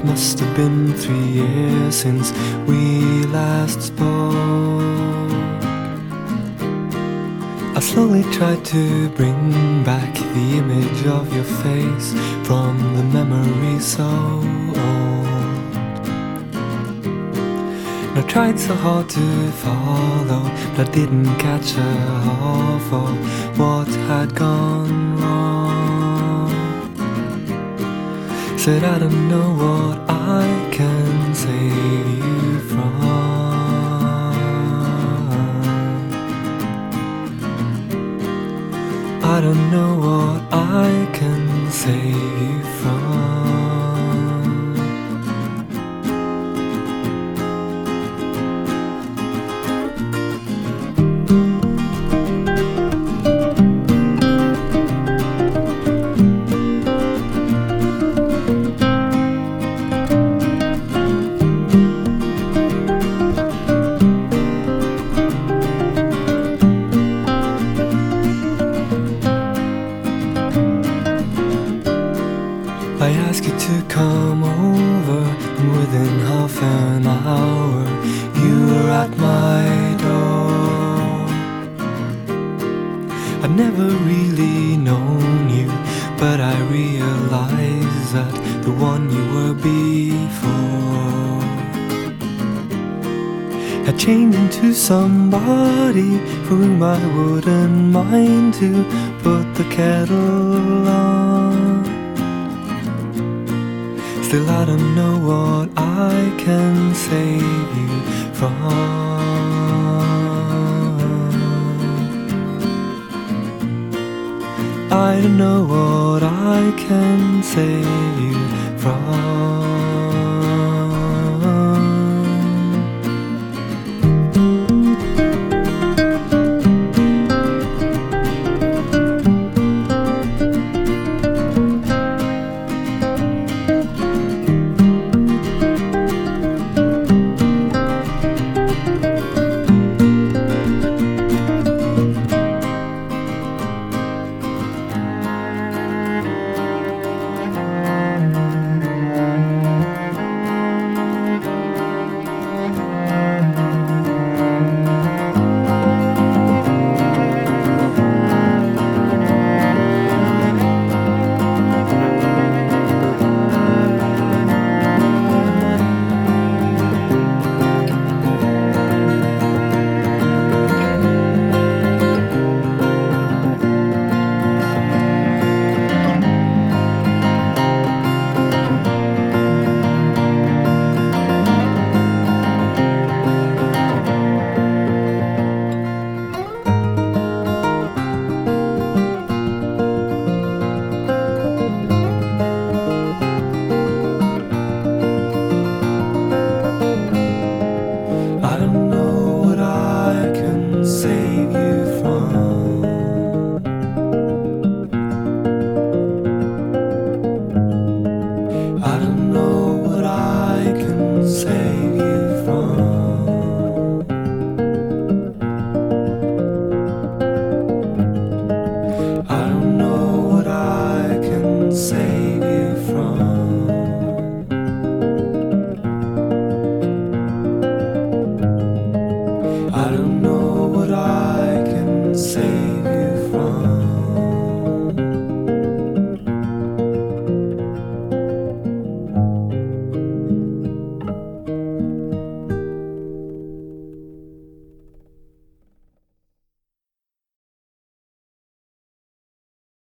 must have been 3 years since we last spoke. I slowly tried to bring back the image of your face from the memory so old. And I tried so hard to follow, but I didn't catch half of what had gone wrong. Said I don't know what I can save you from. I don't know what I can save you from. I asked you to come over, and within half an hour you were at my door. I'd never really known you, but I realized that the one you were before had changed into somebody for whom I wouldn't mind to put the kettle on. Still I don't know what I can save you from. I don't know what I can save you from.